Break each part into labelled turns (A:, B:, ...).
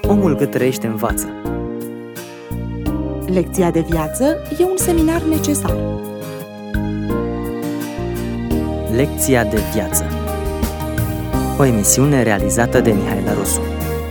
A: Omul cât trăiește învață.
B: Lecția de viață e un seminar necesar.
A: Lecția de viață. O emisiune realizată de Mihaela Rosu.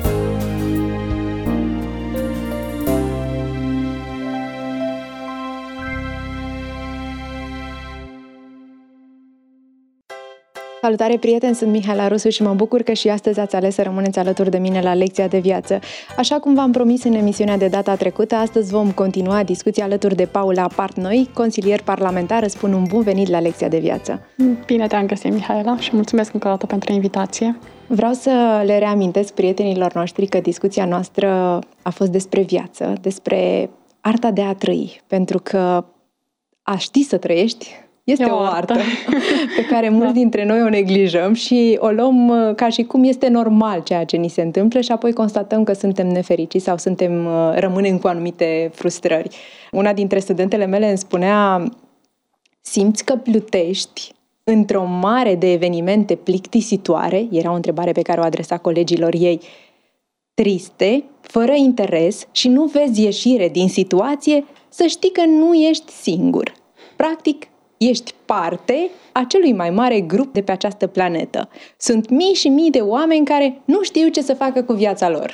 C: Salutare, prieteni! Sunt Mihaela Rosu și mă bucur că și astăzi ați ales să rămâneți alături de mine la Lecția de Viață. Așa cum v-am promis în emisiunea de data trecută, astăzi vom continua discuția alături de Paula Partnoi, consilier parlamentar. Îți spun un bun venit la Lecția de Viață.
D: Bine te-am găsit, Mihaela, și mulțumesc încă o dată pentru invitație.
C: Vreau să le reamintesc prietenilor noștri că discuția noastră a fost despre viață, despre arta de a trăi, pentru că a ști să trăiești este o artă pe care mulți dintre noi o neglijăm și o luăm ca și cum este normal ceea ce ni se întâmplă și apoi constatăm că suntem nefericiți sau rămânem cu anumite frustrări. Una dintre studentele mele îmi spunea: simți că plutești într-o mare de evenimente plictisitoare? Era o întrebare pe care o adresa colegilor ei. Triste, fără interes și nu vezi ieșire din situație, să știi că nu ești singur. Practic, ești parte a celui mai mare grup de pe această planetă. Sunt mii și mii de oameni care nu știu ce să facă cu viața lor.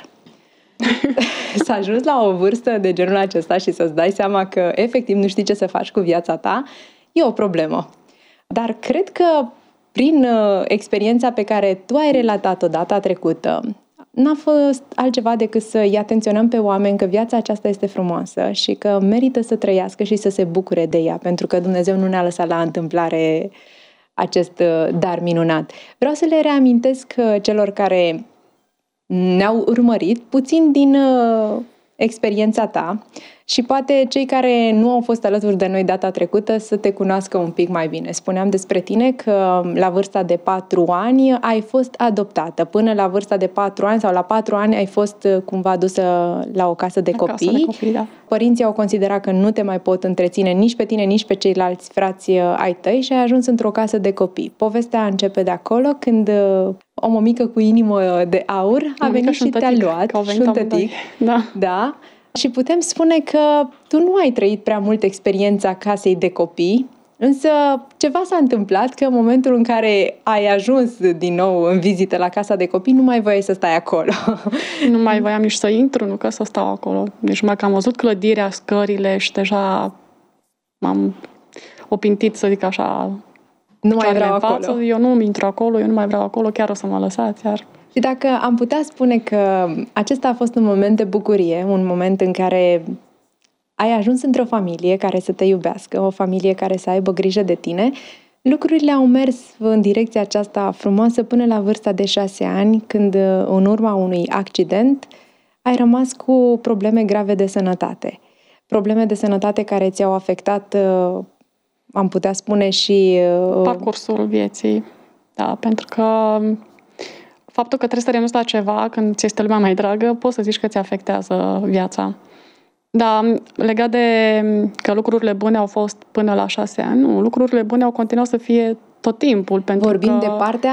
C: Să ajungi la o vârstă de genul acesta și să-ți dai seama că efectiv nu știi ce să faci cu viața ta, e o problemă. Dar cred că prin experiența pe care tu ai relatat-o data trecută, n-a fost altceva decât să-i atenționăm pe oameni că viața aceasta este frumoasă și că merită să trăiască și să se bucure de ea, pentru că Dumnezeu nu ne-a lăsat la întâmplare acest dar minunat. Vreau să le reamintesc celor care ne-au urmărit puțin din experiența ta și poate cei care nu au fost alături de noi data trecută să te cunoască un pic mai bine. Spuneam despre tine că la vârsta de 4 ani ai fost adoptată. Până la vârsta de 4 ani sau la 4 ani ai fost cumva dusă la o casă de copii.
D: Casă de copii, da.
C: Părinții au considerat că nu te mai pot întreține nici pe tine, nici pe ceilalți frați ai tăi și ai ajuns într-o casă de copii. Povestea începe de acolo când o mămică cu inimă de aur a venit și te-a luat. Șuntătic. Da. Și putem spune că tu nu ai trăit prea mult experiența casei de copii, însă ceva s-a întâmplat că în momentul în care ai ajuns din nou în vizită la casa de copii, nu mai voiai să stai acolo.
D: Nu mai voiam nici să intru, nu că să stau acolo. Deci mai că am văzut clădirea, scările și deja m-am opintit, să zic așa.
C: Nu mai vreau acolo.
D: Eu nu intru acolo, eu nu mai vreau acolo, chiar o să mă lăsați, iar...
C: Și dacă am putea spune că acesta a fost un moment de bucurie, un moment în care ai ajuns într-o familie care să te iubească, o familie care să aibă grijă de tine, lucrurile au mers în direcția aceasta frumoasă până la vârsta de 6 ani, când în urma unui accident ai rămas cu probleme grave de sănătate. Probleme de sănătate care ți-au afectat, am putea spune, și...
D: parcursul vieții. Da, pentru că faptul că trebuie să renunți la ceva când ți este lumea mai dragă, poți să zici că ți afectează viața. Da, legat de că lucrurile bune au fost până la 6 ani, nu, lucrurile bune au continuat să fie tot timpul.
C: Vorbim de partea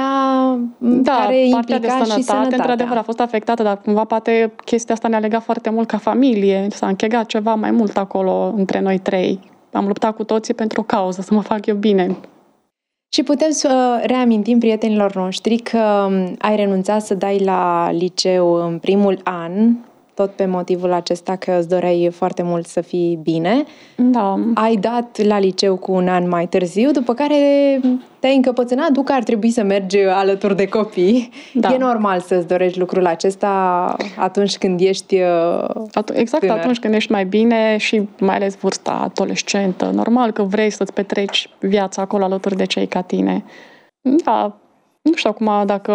C: care
D: partea de
C: implica și sănătatea.
D: într-adevăr, a fost afectată, dar cumva poate chestia asta ne-a legat foarte mult ca familie. S-a închegat ceva mai mult acolo între noi trei. Am luptat cu toții pentru o cauză, să mă fac eu bine.
C: Și putem să reamintim prietenilor noștri că ai renunțat să dai la liceu în primul an, tot pe motivul acesta că îți doreai foarte mult să fii bine.
D: Da.
C: Ai dat la liceu cu un an mai târziu, după care te-ai încăpățânat, că ar trebui să mergi alături de copii. Da. E normal să-ți dorești lucrul acesta atunci când ești
D: tânăr. Atunci când ești mai bine și mai ales vârsta adolescentă. Normal că vrei să-ți petreci viața acolo alături de cei ca tine. Da, nu știu acum dacă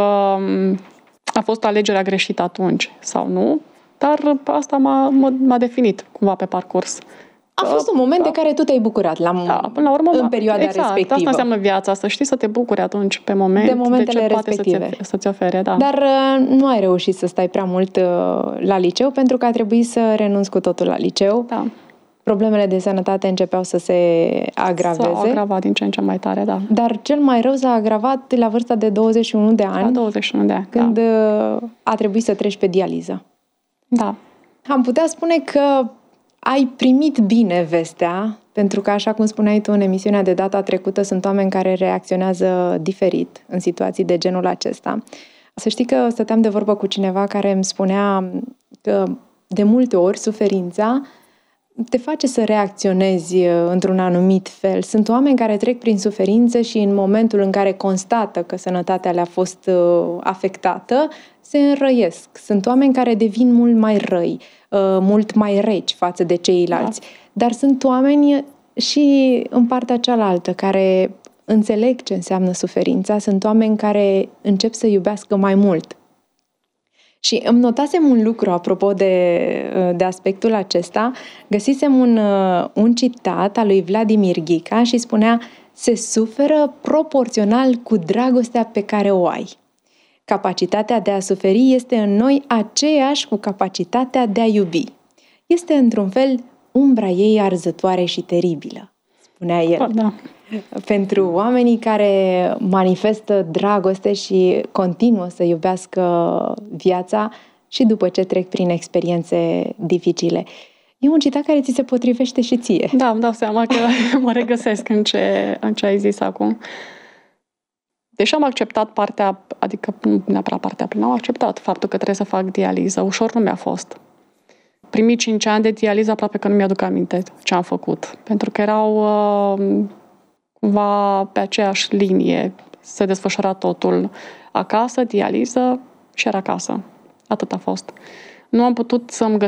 D: a fost alegerea greșită atunci sau nu, dar asta m-a definit cumva pe parcurs.
C: A fost un moment de care tu te-ai bucurat
D: până la urmă,
C: în perioada respectivă.
D: Asta înseamnă viața, să știi să te bucuri atunci pe moment
C: de momentele
D: ce
C: respective.
D: Poate să-ți ofere. Da.
C: Dar nu ai reușit să stai prea mult la liceu pentru că a trebuit să renunți cu totul la liceu.
D: Da.
C: Problemele de sănătate începeau să se agraveze.
D: S-au agravat din ce în ce mai tare, da.
C: Dar cel mai rău s-a agravat la vârsta de 21 de ani.
D: La 21 de ani,
C: când a trebuit să treci pe dializă.
D: Da.
C: Am putea spune că ai primit bine vestea, pentru că, așa cum spuneai tu în emisiunea de data trecută, sunt oameni care reacționează diferit în situații de genul acesta. Să știi că stăteam de vorbă cu cineva care îmi spunea că de multe ori suferința te face să reacționezi într-un anumit fel. Sunt oameni care trec prin suferință și în momentul în care constată că sănătatea le-a fost afectată, se înrăiesc. Sunt oameni care devin mult mai răi, mult mai reci față de ceilalți. Da. Dar sunt oameni și în partea cealaltă care înțeleg ce înseamnă suferința. Sunt oameni care încep să iubească mai mult. Și îmi notasem un lucru apropo de aspectul acesta. Găsisem un citat al lui Vladimir Ghica și spunea: se suferă proporțional cu dragostea pe care o ai. Capacitatea de a suferi este în noi aceeași cu capacitatea de a iubi. Este într-un fel umbra ei arzătoare și teribilă, spunea el.
D: Da.
C: Pentru oamenii care manifestă dragoste și continuă să iubească viața și după ce trec prin experiențe dificile. E un citat care ți se potrivește și ție.
D: Da, îmi dau seama că mă regăsesc în ce ai zis acum. Deși am acceptat partea, adică nu neapărat partea plină, am acceptat faptul că trebuie să fac dializă. Ușor nu mi-a fost. Primii 5 ani de dializă aproape că nu mi-aduc aminte ce am făcut. Pentru că erau cumva pe aceeași linie. Se desfășura totul. Acasă, dializă și era acasă. Atât a fost. Nu am putut să-mi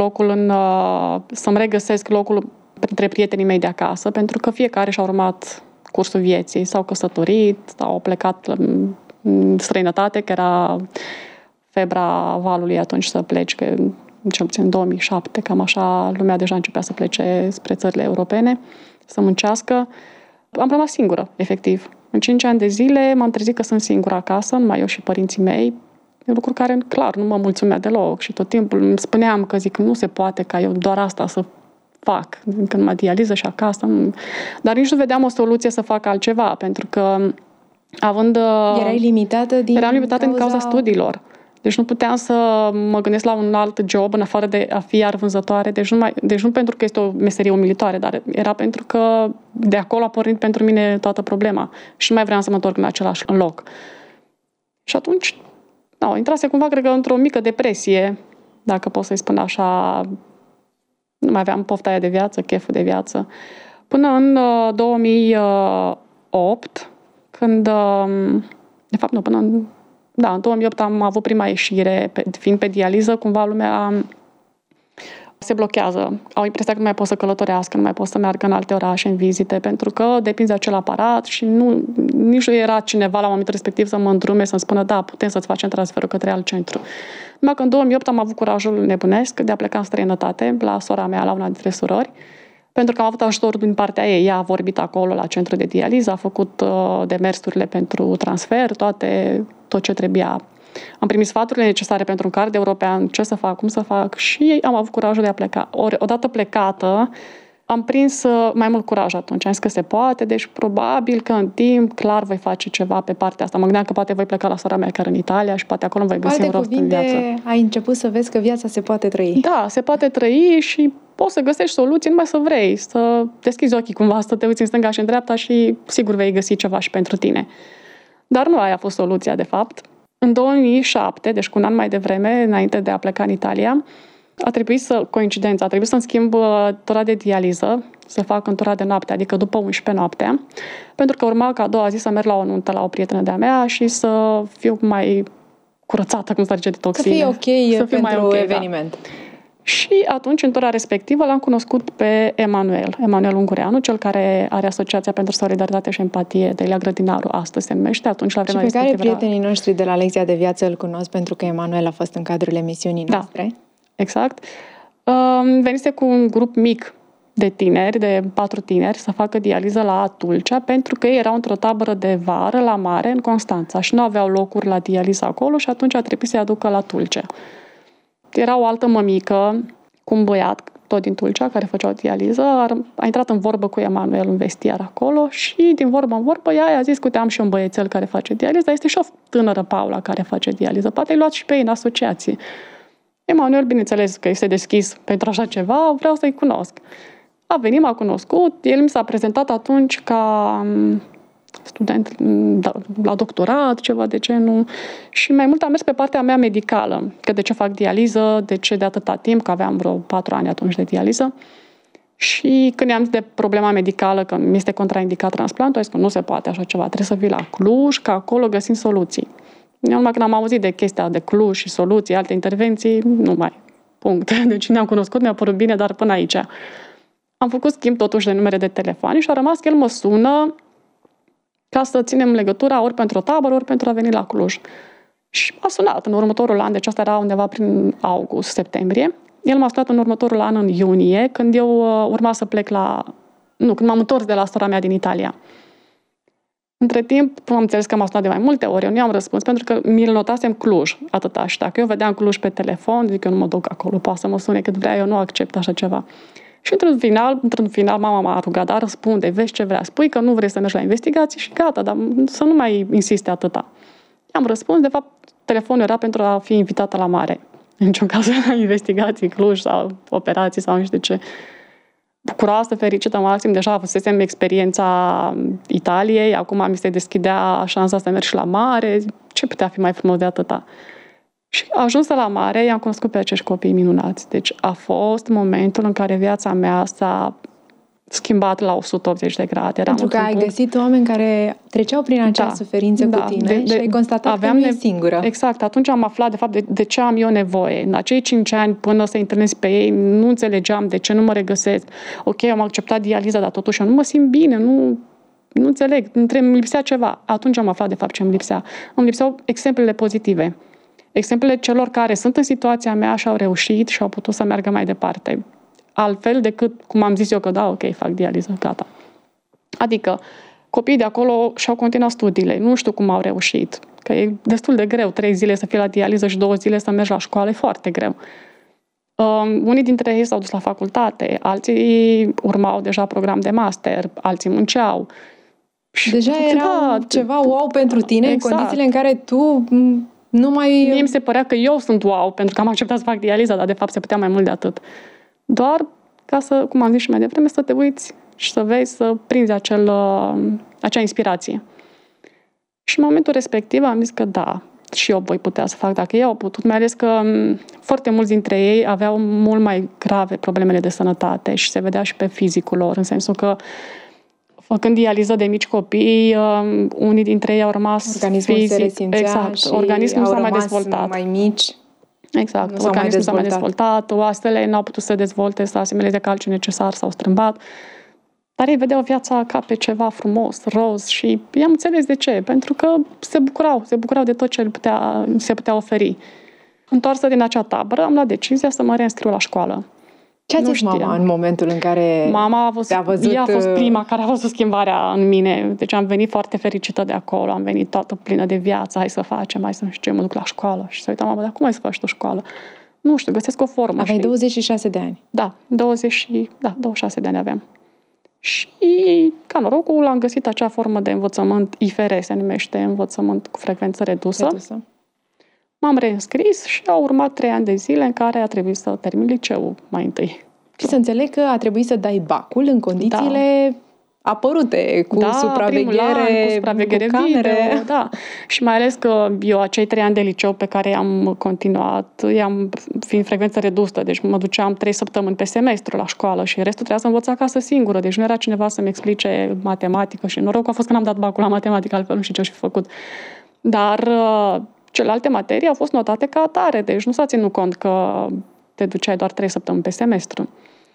D: regăsesc locul printre prietenii mei de acasă, pentru că fiecare și-a urmat cursul vieții. S-au căsătorit, au plecat în străinătate, că era febra valului atunci să pleci, că cel puțin în 2007, cam așa, lumea deja începea să plece spre țările europene, să muncească. Am rămas singură, efectiv. În 5 ani de zile m-am trezit că sunt singură acasă, numai eu și părinții mei. E un lucru care, clar, nu mă mulțumea deloc și tot timpul îmi spuneam că zic, nu se poate ca eu doar asta să fac, când mă dializă și acasă. Dar nici nu vedeam o soluție să fac altceva, pentru că
C: Erai limitată
D: Eram limitată din cauza studiilor. Deci nu puteam să mă gândesc la un alt job în afară de a fi iar vânzătoare. Deci nu pentru că este o meserie umilitoare, dar era pentru că de acolo a pornit pentru mine toată problema. Și nu mai vreau să mă întorc în același loc. Și atunci, intrase cumva, cred că, într-o mică depresie, dacă pot să-i spun așa. Nu mai aveam pofta aia de viață, cheful de viață. Până în 2008, când... De fapt, în 2008 am avut prima ieșire, fiind pe dializă, cumva lumea se blochează. Au impresia că nu mai pot să călătorească, nu mai pot să meargă în alte orașe, în vizite, pentru că depinde de acel aparat și nici nu era cineva la momentul respectiv să mă îndrume, să-mi spună, da, putem să-ți facem transferul către alt centru. Numai că în 2008 am avut curajul nebunesc de a pleca în străinătate, la sora mea, la una dintre surori, pentru că am avut ajutor din partea ei. Ea a vorbit acolo la centru de dializă, a făcut demersurile pentru transfer, tot ce trebuia. Am primit sfaturile necesare pentru un card european, ce să fac, cum să fac și am avut curajul de a pleca. Odată plecată, am prins mai mult curaj atunci. Am zis că se poate, deci probabil că în timp, clar, voi face ceva pe partea asta. Mă gândeam că poate voi pleca la sora mea chiar în Italia și poate acolo voi găsi un rost în viață.
C: Ai început să vezi că viața se poate trăi.
D: Da, se poate trăi și poți să găsești soluții numai să vrei, să deschizi ochii cumva, să te uiți în stânga și în dreapta și sigur vei găsi ceva și pentru tine. Dar nu aia a fost soluția, de fapt. În 2007, deci cu un an mai devreme, înainte de a pleca în Italia, a trebuit să-mi schimb tura de dializă, să fac în tura de noapte, adică după 11 noaptea, pentru că urma ca a doua zi să merg la o nuntă la o prietenă de-a mea și să fiu mai curățată, cum se zice, de toxine.
C: Să fie ok pentru eveniment. Da.
D: Și atunci, în tura respectivă, l-am cunoscut pe Emanuel Ungureanu, cel care are Asociația pentru Solidaritate și Empatie de Ilia Grădinaru, astăzi se numește. Atunci, la vremea
C: și pe care prietenii noștri de la Lecția de Viață îl cunosc, pentru că Emanuel a fost în cadrul emisiunii noastre.
D: Da, exact. Venise cu un grup mic de tineri, de 4 tineri, să facă dializă la Tulcea, pentru că ei erau într-o tabără de vară la mare, în Constanța, și nu aveau locuri la dializă acolo și atunci a trebuit să-i aducă la Tulcea. Era o altă mămică cu un băiat, tot din Tulcea, care făcea o dializă, a intrat în vorbă cu Emanuel în vestiar acolo și din vorbă în vorbă ea i-a zis că uite, am și un băiețel care face dializă, dar este și o tânără, Paula, care face dializă. Poate ai luat și pe ei în asociație. Emanuel, bineînțeles că este deschis pentru așa ceva, vreau să-i cunosc. A venit, m-a cunoscut, el mi s-a prezentat atunci ca student la doctorat, ceva de genul, și mai mult am mers pe partea mea medicală, că de ce fac dializă, de ce de atâta timp, că aveam vreo 4 ani atunci de dializă. Și când i-am zis de problema medicală, că mi este contraindicat transplantul, a zis că nu se poate așa ceva, trebuie să vii la Cluj, că acolo găsim soluții. Eu numai când am auzit de chestia de Cluj și soluții, alte intervenții, nu mai. Punct. Deci ne-am cunoscut, mi-a părut bine, dar până aici. Am făcut schimb totuși de numere de telefon și a rămas că el mă sună ca să ținem legătura ori pentru o tabără, ori pentru a veni la Cluj. Și m-a sunat în următorul an, deci asta era undeva prin august-septembrie. El m-a sunat în următorul an, în iunie, când eu urma să plec când m-am întors de la sora mea din Italia. Între timp, am înțeles că m-a sunat de mai multe ori, eu nu i-am răspuns, pentru că mi-l notasem Cluj, atâta. Și dacă eu vedeam Cluj pe telefon, zic, eu nu mă duc acolo, poate să mă sune cât vrea, eu nu accept așa ceva. Și într-un final, mama m-a rugat, dar răspunde, vezi ce vrea, spui că nu vrei să mergi la investigații și gata, dar să nu mai insiste atâta. I-am răspuns, de fapt, telefonul era pentru a fi invitată la mare. În niciun caz la investigații, Cluj sau operații sau nu știu ce. Bucuroasă, fericită maxim, deja avusesem experiența Italiei, acum mi se deschidea șansa să merg și la mare, ce putea fi mai frumos de atâta. Și ajunsă la mare, i-am cunoscut pe acești copii minunați. Deci a fost momentul în care viața mea s-a schimbat la 180 de grade.
C: Pentru că ai găsit oameni care treceau prin acea suferință cu tine și ai constatat că nu e singură.
D: Exact. Atunci am aflat, de fapt, de ce am eu nevoie. În acei 5 ani, până să întâlnesc pe ei, nu înțelegeam de ce nu mă regăsesc. Ok, am acceptat dializa, dar totuși eu nu mă simt bine, nu înțeleg, îmi lipsea ceva. Atunci am aflat, de fapt, ce îmi lipsea. Îmi lipseau exemplele pozitive. Exemplele celor care sunt în situația mea și au reușit și au putut să meargă mai departe. Altfel decât, cum am zis eu, că da, ok, fac dializă, gata. Adică, copiii de acolo și-au continuat studiile. Nu știu cum au reușit. Că e destul de greu, 3 zile să fii la dializă și 2 zile să mergi la școală, e foarte greu. Unii dintre ei s-au dus la facultate, alții urmau deja program de master, alții munceau.
C: Deja era ceva wow pentru tine, exact. În condițiile în care tu nu mai...
D: Mie mi se părea că eu sunt wow, pentru că am acceptat să fac dializa, dar de fapt se putea mai mult de atât. Doar ca să, cum am zis și mai devreme, să te uiți și să vezi, să prinzi acea inspirație. Și în momentul respectiv am zis că da, și eu voi putea să fac dacă ei au putut, mai ales că foarte mulți dintre ei aveau mult mai grave problemele de sănătate și se vedea și pe fizicul lor, în sensul că făcând dializă de mici copii, unii dintre ei au rămas
C: organismul se resimțea,
D: exact,
C: și
D: organismul s-a mai dezvoltat.
C: Mai mici.
D: Exact, organismul s-a mai dezvoltat, oasele n-au putut să se dezvolte, să asimileze calciul necesar, s-au strâmbat. Dar ei vedeau viața ca pe ceva frumos, roz și i-am înțeles de ce. Pentru că se bucurau de tot ce se putea oferi. Întoarsă din acea tabără, am luat decizia să mă reînscriu la școală.
C: Ce a zis mama în momentul în care te-a văzut?
D: Ea a fost prima care a văzut schimbarea în mine. Deci am venit foarte fericită de acolo, am venit toată plină de viață, hai să facem, hai să nu știu ce, mă duc la școală. Și se uita mama, dar cum ai să faci tu școală? Nu știu, găsesc o formă.
C: Aveai 26 de ani.
D: Da, 26 de ani aveam. Și ca norocul am găsit acea formă de învățământ IFR, se numește învățământ cu frecvență redusă. M-am reînscris și au urmat 3 ani de zile în care a trebuit să termin liceul mai întâi.
C: Și să înțeleg că a trebuit să dai bacul în condițiile apărute, cu supraveghere, cu camere.
D: Video, da. Și mai ales că eu acei 3 ani de liceu pe care i-am continuat, fiind frecvență redusă, deci mă duceam 3 săptămâni pe semestru la școală și restul trebuia să învăț acasă singură, deci nu era cineva să-mi explice matematică și noroc a fost că n-am dat bacul la matematică, altfel nu știu ce-aș fi făcut. Dar celelalte materii au fost notate ca atare, deci nu s-a ținut cont că te duceai doar 3 săptămâni pe semestru.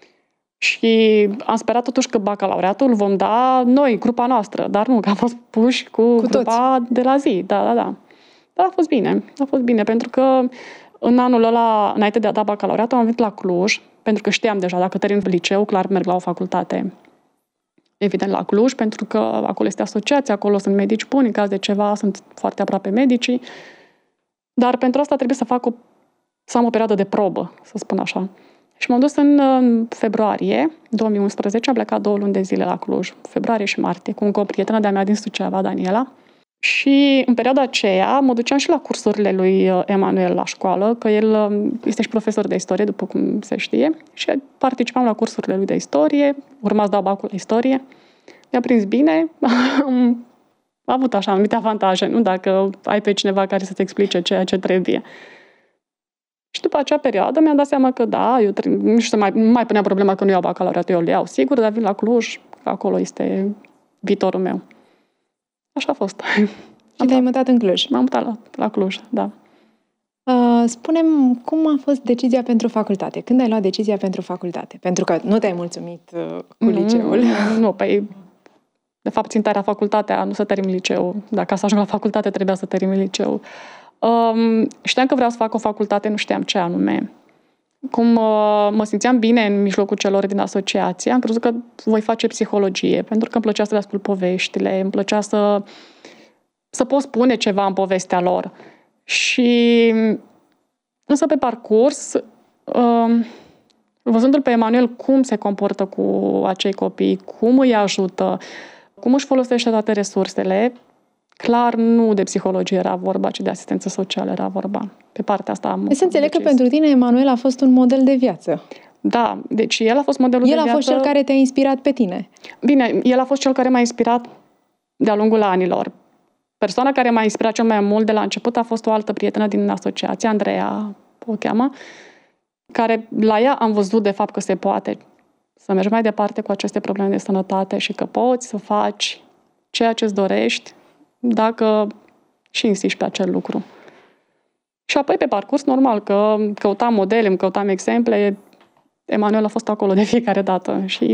D: Și am sperat totuși că bacalaureatul îl vom da noi, grupa noastră, dar nu, că am fost puși cu grupa toți. De la zi. Da. Dar a fost bine. A fost bine, pentru că în anul ăla, înainte de a da bacalaureatul, am venit la Cluj, pentru că știam deja, dacă termin liceu, clar merg la o facultate. Evident la Cluj, pentru că acolo este asociația, acolo sunt medici buni, în caz de ceva, sunt foarte aproape medicii. Dar pentru asta trebuie să am o perioadă de probă, să spun așa. Și m-am dus în februarie 2011, am plecat 2 luni de zile la Cluj, februarie și martie, cu o prietenă de-a mea din Suceava, Daniela. Și în perioada aceea mă duceam și la cursurile lui Emanuel la școală, că el este și profesor de istorie, după cum se știe, și participam la cursurile lui de istorie, urma să dau bacul la istorie. Mi-a prins bine, am avut așa anumite avantaje, nu dacă ai pe cineva care să-ți explice ceea ce trebuie. Și după acea perioadă mi-am dat seama că da, eu nu știu, mai punea problema că nu iau bacalaureatul, eu le iau sigur, dar vin la Cluj, că acolo este viitorul meu. Așa a fost.
C: Și te-ai mutat în Cluj.
D: M-am mutat la Cluj, da.
C: Spune-mi, cum a fost decizia pentru facultate? Când ai luat decizia pentru facultate? Pentru că nu te-ai mulțumit cu liceul.
D: Nu, păi, de fapt, ținta era facultatea, nu să termin liceul. Dacă să ajung la facultate, trebuia să termin liceul. Știam că vreau să fac o facultate, nu știam ce anume. Cum mă simțeam bine în mijlocul celor din asociație, am crezut că voi face psihologie, pentru că îmi plăcea să le ascult poveștile, îmi plăcea să pot spune ceva în povestea lor. Și însă pe parcurs, văzându-l pe Emanuel cum se comportă cu acei copii, cum îi ajută, cum își folosește toate resursele, clar nu de psihologie era vorba, ci de asistență socială era vorba. Pe partea asta am
C: să înțeleg că pentru tine Emanuel a fost un model de viață.
D: Da, deci el a fost modelul de viață.
C: El a fost cel care te-a inspirat pe tine.
D: Bine, el a fost cel care m-a inspirat de-a lungul anilor. Persoana care m-a inspirat cel mai mult de la început a fost o altă prietenă din asociație, Andreea, o cheamă, care la ea am văzut de fapt că se poate să mergi mai departe cu aceste probleme de sănătate și că poți să faci ceea ce îți dorești dacă și insisti pe acel lucru. Și apoi pe parcurs, normal, că căutam modele, îmi căutam exemple, Emanuel a fost acolo de fiecare dată și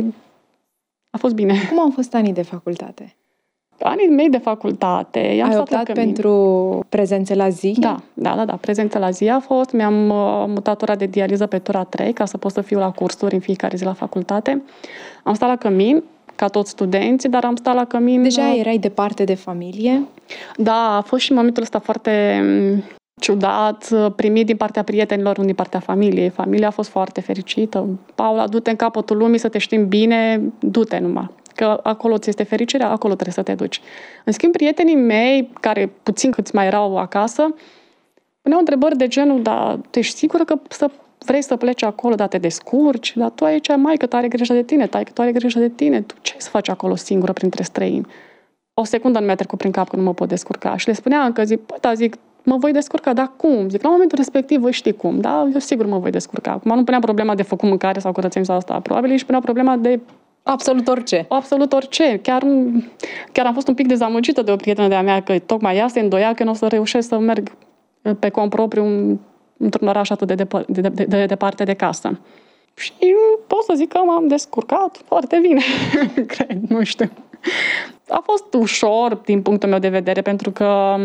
D: a fost bine.
C: Cum au fost anii de facultate?
D: Anii mei de facultate...
C: Ai optat pentru prezențe la zi?
D: Da. Prezențe la zi a fost. Mi-am mutat ora de dializă pe tura 3 ca să pot să fiu la cursuri în fiecare zi la facultate. Am stat la cămin, ca toți studenții, dar am stat la cămin...
C: Deja erai departe de familie?
D: Da, a fost și momentul ăsta foarte ciudat, primit din partea prietenilor, nu din partea familiei. Familia a fost foarte fericită. Paula, du-te în capătul lumii să te știm bine, du-te numai. Că acolo ți este fericirea, acolo trebuie să te duci. În schimb, prietenii mei, care puțin câți mai erau acasă, puneau întrebări de genul, dar tu ești sigură că vrei să pleci acolo, dar te descurci? Dar tu aici, maică, tu are grijă de tine, taică, tu are grijă de tine. Tu ce să faci acolo singură printre străini? O secundă nu mi-a trecut prin cap că nu mă pot descurca. Și le spuneam că zic, mă voi descurca, dar cum? Zic, la momentul respectiv voi ști cum, da? Eu sigur mă voi descurca. Acum nu punea problema de făcut mâncare sau curățenie sau asta. Probabil își punea problema de
C: absolut orice.
D: Absolut orice. Chiar am fost un pic dezamăgită de o prietenă de-a mea că tocmai ea se îndoia că nu o să reușesc să merg pe cont propriu într-un oraș atât de departe de casă. Și pot să zic că m-am descurcat foarte bine. Cred, nu știu. A fost ușor din punctul meu de vedere pentru că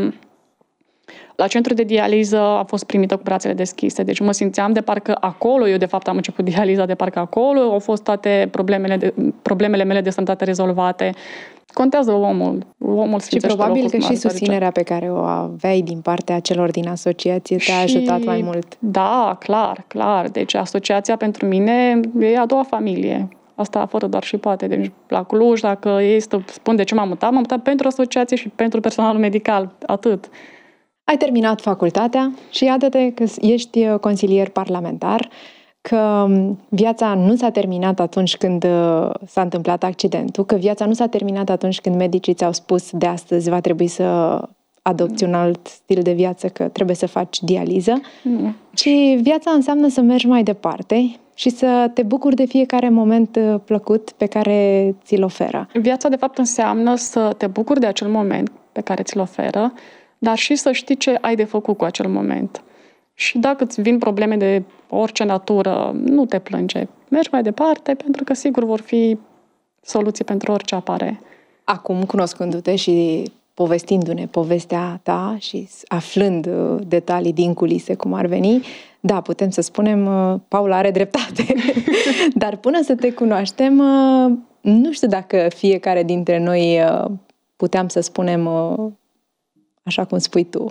D: la centru de dializă a fost primită cu brațele deschise, deci mă simțeam de parcă acolo, eu de fapt am început dializa de parcă acolo, au fost toate problemele mele de sănătate rezolvate. Contează omul
C: și probabil că și susținerea pe care o aveai din partea celor din asociație te-a ajutat mai mult.
D: Da, clar. Deci asociația pentru mine e a doua familie. Asta fără doar și poate. Deci la Cluj, dacă ei spun de ce m-am mutat pentru asociație și pentru personalul medical. Atât.
C: Ai terminat facultatea și iată-te că ești consilier parlamentar, că viața nu s-a terminat atunci când s-a întâmplat accidentul, că viața nu s-a terminat atunci când medicii ți-au spus de astăzi va trebui să adopți un alt stil de viață, că trebuie să faci dializă, ci viața înseamnă să mergi mai departe și să te bucuri de fiecare moment plăcut pe care ți-l oferă.
D: Viața, de fapt, înseamnă să te bucuri de acel moment pe care ți-l oferă, dar și să știi ce ai de făcut cu acel moment. Și dacă îți vin probleme de orice natură, nu te plânge. Mergi mai departe, pentru că sigur vor fi soluții pentru orice apare.
C: Acum, cunoscându-te și povestindu-ne povestea ta și aflând detalii din culise, cum ar veni, da, putem să spunem, Paula are dreptate. Dar până să te cunoaștem, nu știu dacă fiecare dintre noi puteam să spunem așa cum spui tu.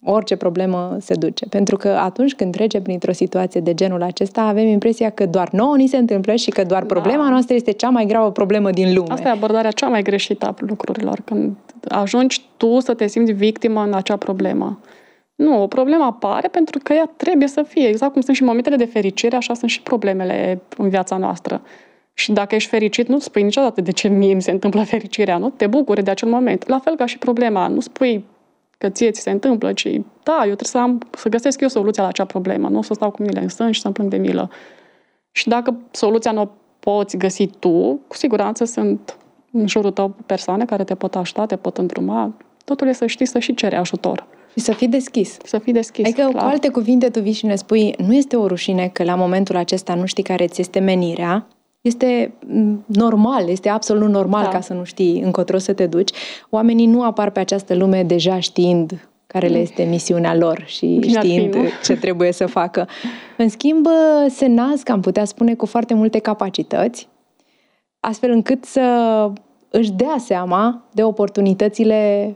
C: orice problemă se duce. Pentru că atunci când trece printr-o situație de genul acesta, avem impresia că doar nouă ni se întâmplă și că doar problema noastră este cea mai gravă problemă din lume.
D: Asta e abordarea cea mai greșită a lucrurilor, când ajungi tu să te simți victimă în acea problemă. Nu, o problemă apare pentru că ea trebuie să fie. Exact cum sunt și momentele de fericire, așa sunt și problemele în viața noastră. Și dacă ești fericit, nu spui niciodată de ce mie mi se întâmplă fericirea, nu? Te bucuri de acel moment. La fel ca și problema. Nu spui că ție ți se întâmplă, ci da, eu trebuie să găsesc eu soluția la acea problemă. Nu să stau cu mine în sân și să-mi plâng de milă. Și dacă soluția nu o poți găsi tu, cu siguranță sunt în jurul tău persoane care te pot ajuta, te pot îndruma. Totul e să știi să și ceri ajutor.
C: Și să fii deschis.
D: Să fii deschis,
C: adică,
D: clar.
C: Cu alte cuvinte, tu vii și ne spui, nu este o rușine că la momentul acesta nu știi care ți este menirea. Este normal, este absolut normal ca să nu știi încotro să te duci. Oamenii nu apar pe această lume deja știind care le este misiunea lor și știind ce trebuie să facă. În schimb, se nasc, am putea spune, cu foarte multe capacități, astfel încât să își dea seama de oportunitățile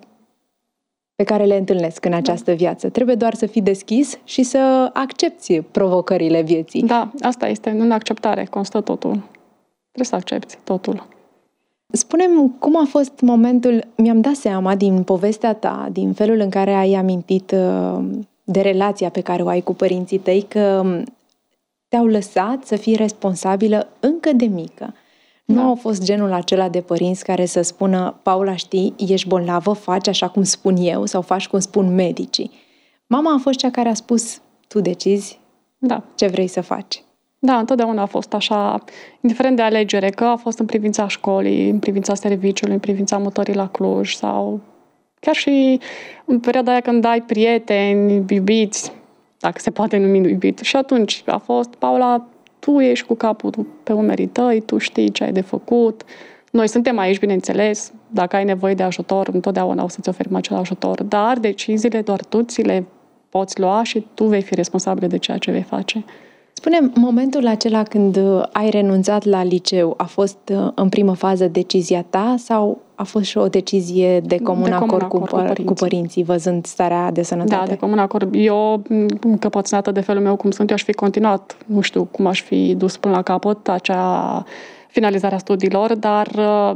C: pe care le întâlnesc în această viață. Trebuie doar să fii deschis și să accepti provocările vieții.
D: Da, asta este, în acceptare constă totul. Trebuie să accepti totul.
C: Spune-mi, cum a fost momentul, mi-am dat seama din povestea ta, din felul în care ai amintit de relația pe care o ai cu părinții tăi, că te-au lăsat să fii responsabilă încă de mică. Nu au fost genul acela de părinți care să spună, Paula, știi, ești bolnavă, faci așa cum spun eu sau faci cum spun medicii. Mama a fost cea care a spus, tu decizi ce vrei să faci.
D: Da, întotdeauna a fost așa, indiferent de alegere, că a fost în privința școlii, în privința serviciului, în privința mutării la Cluj sau chiar și în perioada aia când ai prieteni, iubiți, dacă se poate numi iubit. Și atunci a fost, Paula, tu ești cu capul pe umerii tăi, tu știi ce ai de făcut. Noi suntem aici, bineînțeles, dacă ai nevoie de ajutor, întotdeauna o să-ți oferim acel ajutor, dar deciziile doar tu ți le poți lua și tu vei fi responsabil de ceea ce vei face.
C: Spune-mi, momentul acela când ai renunțat la liceu, a fost în primă fază decizia ta sau a fost și o decizie de comun acord cu părinții, văzând starea de sănătate?
D: Da, de comun acord. Eu, încăpățânată de felul meu cum sunt, eu aș fi continuat, nu știu cum aș fi dus până la capăt acea finalizare a studiilor, dar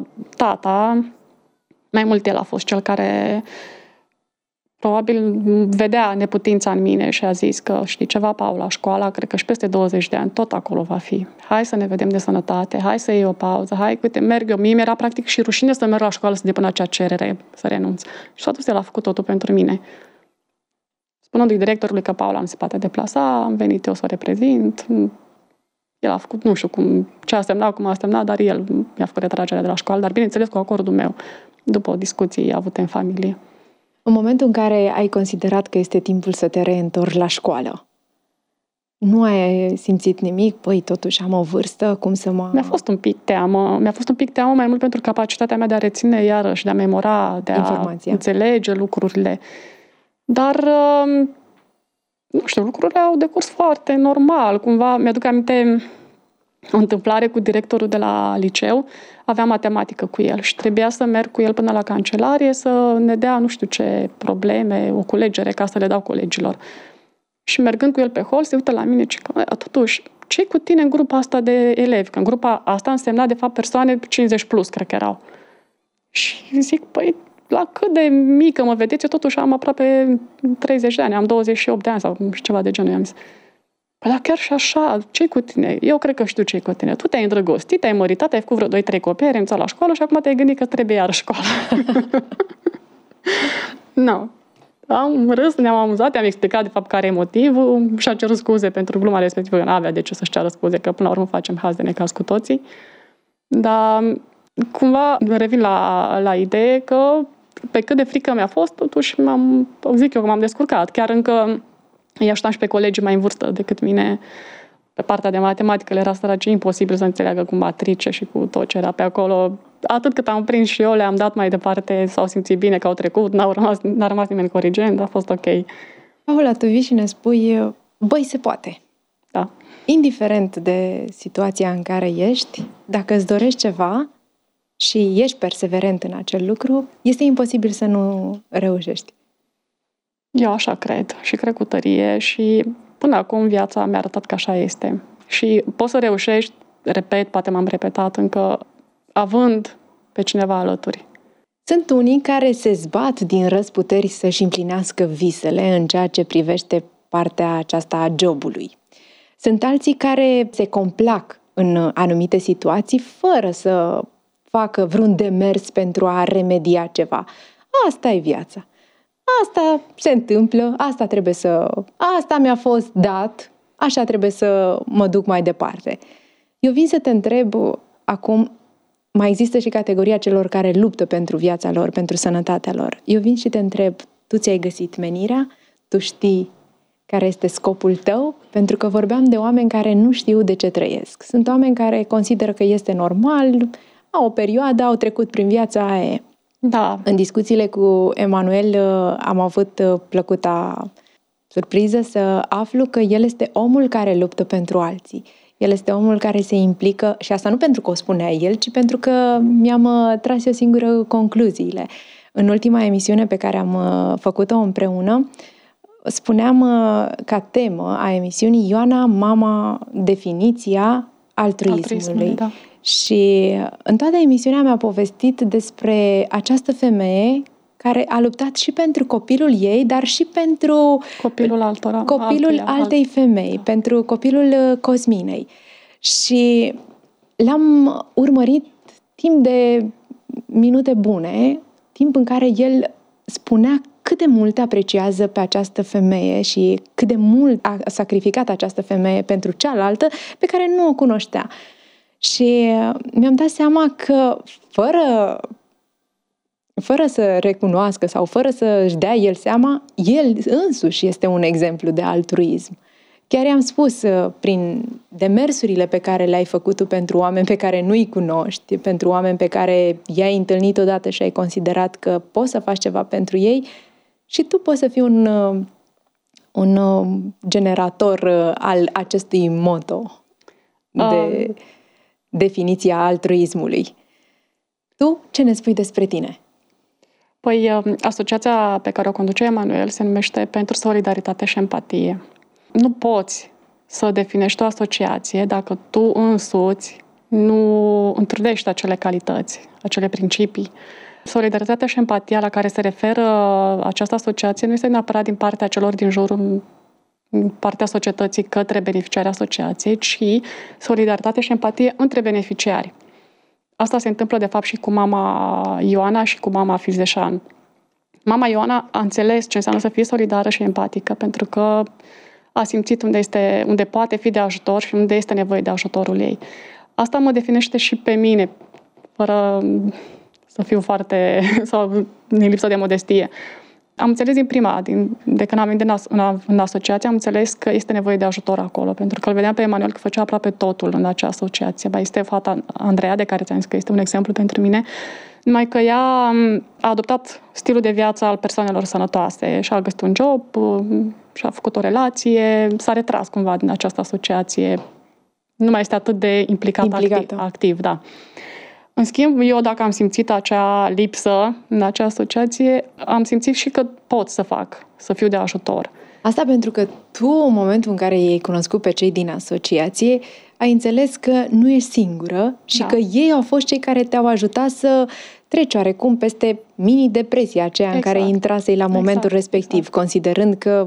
D: tata, mai mult el a fost cel care probabil vedea neputința în mine și a zis că, știi ceva, Paula, școala, cred că și peste 20 de ani, tot acolo va fi. Hai să ne vedem de sănătate, hai să iei o pauză, hai, uite, merg eu. Mie mi-era practic și rușine să merg la școală să depun acea cerere, să renunț. Și totul el a făcut totul pentru mine. Spunându-i directorului că Paula nu se poate deplasa, am venit eu să o reprezint. El a făcut, nu știu ce a semnat, cum a semnat, dar el mi-a făcut retragerea de la școală, dar bineînțeles cu acordul meu, după o discuție avute în familie.
C: În momentul în care ai considerat că este timpul să te reîntorci la școală, nu ai simțit nimic? Păi, totuși am o vârstă, cum să mă...
D: Mi-a fost un pic teamă. Mi-a fost un pic teamă mai mult pentru capacitatea mea de a reține iarăși, de a memora, de a înțelege lucrurile. Dar, nu știu, lucrurile au decurs foarte normal. Cumva, mi-aduc aminte o întâmplare cu directorul de la liceu. Aveam matematică cu el și trebuia să merg cu el până la cancelarie să ne dea nu știu ce probleme, o culegere ca să le dau colegilor. Și mergând cu el pe hol, se uită la mine și că, totuși, ce-i cu tine în grupa asta de elevi? Că în grupa asta însemna, de fapt, persoane 50 plus, cred că erau. Și zic, păi, la cât de mică mă vedeți, eu totuși am aproape 30 de ani, am 28 de ani sau ceva de genul, i-am zis. Păi, dar chiar și așa, ce-i cu tine? Eu cred că știu ce-i cu tine. Tu te-ai îndrăgostit, te-ai măritat, ai făcut vreo 2-3 copii, ai renunțat la școală și acum te-ai gândit că trebuie iară școală. Nu. Am râs, ne-am amuzat, i-am explicat de fapt care e motivul și a cerut scuze pentru gluma respectivă, că n-avea de ce să-și ceară scuze, că până la urmă facem haz de necaz cu toții. Dar cumva revin la idee că pe cât de frică mi-a fost, totuși zic eu că m-am descurcat. Chiar încă îi ajutam și pe colegii mai în vârstă decât mine. Pe partea de matematică le era sărace imposibil să înțeleagă cu matrice și cu tot ce era pe acolo. Atât cât am prins și eu, le-am dat mai departe, s-au simțit bine că au trecut, n-a rămas nimeni corigent, a fost ok.
C: Paula, tu vii și ne spui, băi, se poate.
D: Da.
C: Indiferent de situația în care ești, dacă îți dorești ceva și ești perseverent în acel lucru, este imposibil să nu reușești.
D: Eu așa cred și cred cu tărie și până acum viața mi-a arătat că așa este. Și poți să reușești, repet, poate m-am repetat încă, având pe cineva alături.
C: Sunt unii care se zbat din răzputeri să-și împlinească visele în ceea ce privește partea aceasta a jobului. Sunt alții care se complac în anumite situații fără să facă vreun demers pentru a remedia ceva. Asta e viața. Asta se întâmplă, asta mi-a fost dat, așa trebuie să mă duc mai departe. Eu vin să te întreb acum, mai există și categoria celor care luptă pentru viața lor, pentru sănătatea lor. Eu vin și te întreb, tu ți-ai găsit menirea? Tu știi care este scopul tău? Pentru că vorbeam de oameni care nu știu de ce trăiesc. Sunt oameni care consideră că este normal, au o perioadă, au trecut prin viața aia.
D: Da.
C: În discuțiile cu Emanuel am avut plăcuta surpriză să aflu că el este omul care luptă pentru alții. El este omul care se implică, și asta nu pentru că o spunea el, ci pentru că mi-am tras eu singură concluziile. În ultima emisiune pe care am făcut-o împreună, spuneam ca temă a emisiunii Ioana, mama, definiția altruismului.
D: Da.
C: Și în toată emisiunea mi-a povestit despre această femeie care a luptat și pentru copilul ei, dar și pentru copilul altei femei, pentru copilul Cosminei. Și l-am urmărit timp de minute bune, timp în care el spunea cât de mult apreciază pe această femeie și cât de mult a sacrificat această femeie pentru cealaltă pe care nu o cunoștea. Și mi-am dat seama că fără să recunoască sau fără să-și dea el seama, el însuși este un exemplu de altruism. Chiar i-am spus, prin demersurile pe care le-ai făcut tu pentru oameni pe care nu-i cunoști, pentru oameni pe care i-ai întâlnit odată și ai considerat că poți să faci ceva pentru ei, și tu poți să fii un generator al acestui motto de definiția altruismului. Tu ce ne spui despre tine?
D: Păi, asociația pe care o conduce Emanuel se numește Pentru Solidaritate și Empatie. Nu poți să definești o asociație dacă tu însuți nu întrudești acele calități, acele principii. Solidaritatea și empatia la care se referă această asociație nu este neapărat din partea celor din jurul, partea societății către beneficiarii asociației, ci solidaritate și empatie între beneficiari. Asta se întâmplă, de fapt, și cu mama Ioana și cu mama Filzeșan. Mama Ioana a înțeles ce înseamnă să fie solidară și empatică, pentru că a simțit unde poate fi de ajutor și unde este nevoie de ajutorul ei. Asta mă definește și pe mine, fără să fiu foarte, sau din lipsă de modestie. Am înțeles din prima, de când am venit în asociație, am înțeles că este nevoie de ajutor acolo, pentru că îl vedeam pe Emanuel că făcea aproape totul în acea asociație. Este fata Andreea, de care ți-am zis că este un exemplu pentru mine, numai că ea a adoptat stilul de viață al persoanelor sănătoase și a găsit un job, și-a făcut o relație, s-a retras cumva din această asociație. Nu mai este atât de implicată. Activ, da. În schimb, eu, dacă am simțit acea lipsă în acea asociație, am simțit și că pot să fiu de ajutor.
C: Asta pentru că tu, în momentul în care i-ai cunoscut pe cei din asociație, ai înțeles că nu ești singură și că ei au fost cei care te-au ajutat să treci oarecum peste mini-depresia aceea în care intrasei la momentul respectiv, considerând că,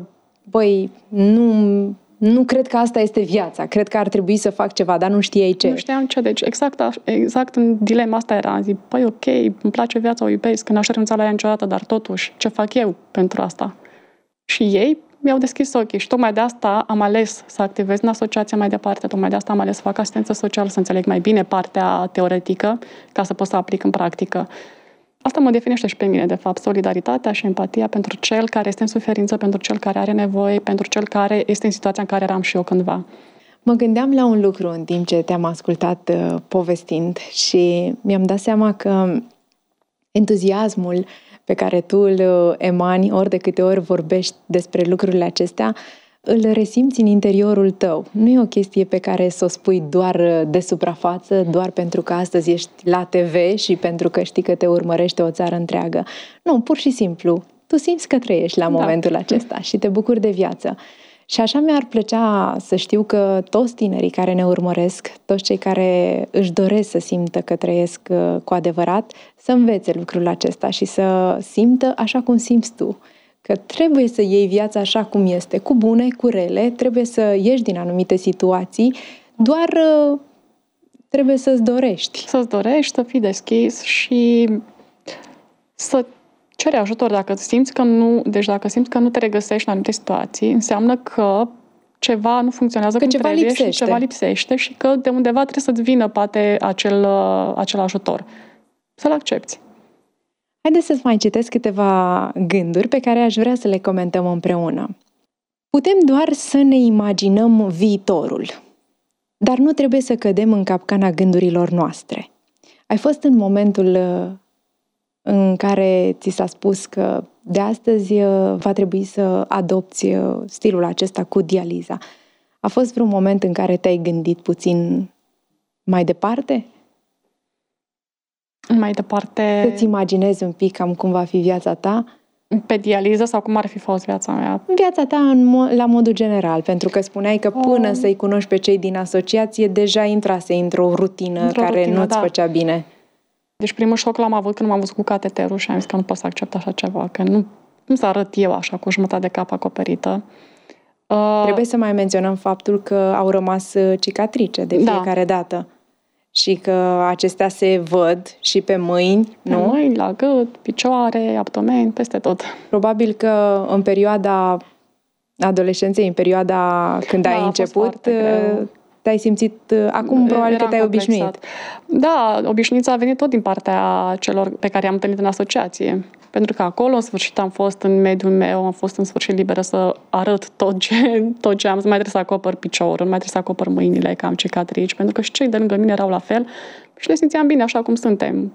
C: nu cred că asta este viața. Cred că ar trebui să fac ceva, dar nu știai ce.
D: Nu știam ce. Deci exact în dilema asta era. Zic, ok, îmi place viața, o iubesc, n-aș renunța la ea niciodată, dar totuși, ce fac eu pentru asta? Și ei mi-au deschis ochii și tocmai de asta am ales să activez în asociație mai departe, tocmai de asta am ales să fac asistență socială, să înțeleg mai bine partea teoretică, ca să pot să aplic în practică. Asta mă definește și pe mine, de fapt, solidaritatea și empatia pentru cel care este în suferință, pentru cel care are nevoie, pentru cel care este în situația în care eram și eu cândva.
C: Mă gândeam la un lucru în timp ce te-am ascultat povestind și mi-am dat seama că entuziasmul pe care tu îl emani ori de câte ori vorbești despre lucrurile acestea, îl resimți în interiorul tău. Nu e o chestie pe care să o spui doar de suprafață, doar pentru că astăzi ești la TV și pentru că știi că te urmărește o țară întreagă. Nu, pur și simplu. tu simți că trăiești la momentul acesta și te bucuri de viață. Și așa mi-ar plăcea să știu că toți tinerii care ne urmăresc, toți cei care își doresc să simtă că trăiesc cu adevărat, să învețe lucrul acesta și să simtă așa cum simți tu. Că trebuie să iei viața așa cum este, cu bune, cu rele, trebuie să ieși din anumite situații, doar trebuie să-ți dorești.
D: Să-ți dorești, să fii deschis și să cere ajutor. Dacă simți că nu te regăsești în anumite situații, înseamnă că ceva nu funcționează cum trebuie și ceva lipsește și că de undeva trebuie să-ți vină poate acel ajutor. Să-l accepți.
C: Haideți să-ți mai citesc câteva gânduri pe care aș vrea să le comentăm împreună. Putem doar să ne imaginăm viitorul, dar nu trebuie să cădem în capcana gândurilor noastre. Ai fost în momentul în care ți s-a spus că de astăzi va trebui să adopți stilul acesta cu dializa. A fost vreun moment în care te-ai gândit puțin mai departe?
D: Mai departe...
C: Să-ți imaginezi un pic cam cum va fi viața ta?
D: Pe dializă sau cum ar fi fost viața mea?
C: Viața ta la modul general, pentru că spuneai că până să-i cunoști pe cei din asociație, deja intrase într-o rutină care nu-ți făcea bine.
D: Deci primul șoc l-am avut când m-am văzut cu cateterul și am zis că nu pot să accept așa ceva, că nu să arăt eu așa cu jumătate de cap acoperită.
C: Trebuie să mai menționăm faptul că au rămas cicatrice de fiecare dată și că acestea se văd și pe mâini, nu?
D: Pe mâini, la gât, picioare, abdomen, peste tot.
C: Probabil că în perioada adolescenței, în perioada când ai început, te-ai simțit, acum probabil că te-ai obișnuit.
D: Da, obișnuința a venit tot din partea celor pe care am întâlnit în asociație. Pentru că acolo, în sfârșit, am fost în mediul meu, am fost în sfârșit liberă să arăt tot ce am. Nu mai trebuie să acopăr piciorul, nu mai trebuie să acopăr mâinile, că am cicatrici, pentru că și cei de lângă mine erau la fel și le simțeam bine așa cum suntem.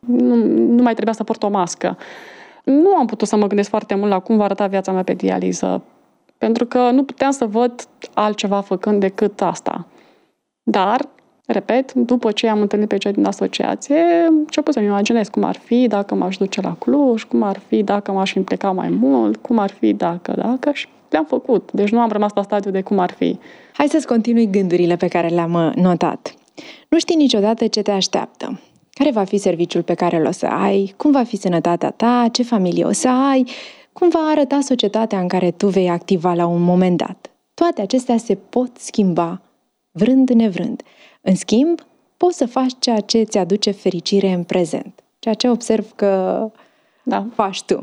D: Nu mai trebuia să port o mască. Nu am putut să mă gândesc foarte mult la cum va arăta viața mea pe dializă, pentru că nu puteam să văd altceva făcând decât asta. Dar, repet, după ce am întâlnit pe cei din asociație, am început să-mi imaginez cum ar fi dacă m-aș duce la Cluj, cum ar fi dacă m-aș implica mai mult, cum ar fi dacă și le-am făcut. Deci nu am rămas la stadiu de cum ar fi.
C: Hai să-ți continui gândurile pe care le-am notat. Nu știi niciodată ce te așteaptă. Care va fi serviciul pe care o să ai, cum va fi sănătatea ta, ce familie o să ai, cum va arăta societatea în care tu vei activa la un moment dat. Toate acestea se pot schimba vrând nevrând. În schimb, poți să faci ceea ce îți aduce fericire în prezent. Ceea ce observ că faci tu.